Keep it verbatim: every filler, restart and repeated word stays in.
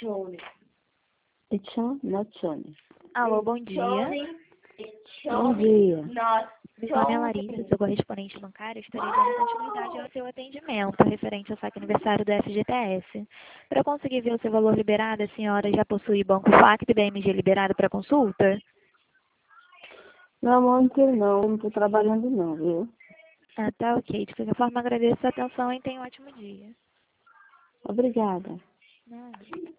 Etienne, Natione. Alô, bom dia. Bom dia. Meu nome é Larissa, sou correspondente bancária. Estarei dando continuidade ao seu atendimento referente ao saque aniversário do F G T S. Para eu conseguir ver o seu valor liberado, a senhora já possui banco Facto e B M G liberado para consulta? Não, amor, não quero não. Eu não estou trabalhando não, viu? Ah, tá ok. De qualquer forma, agradeço a atenção e tenha um ótimo dia. Obrigada. Nada.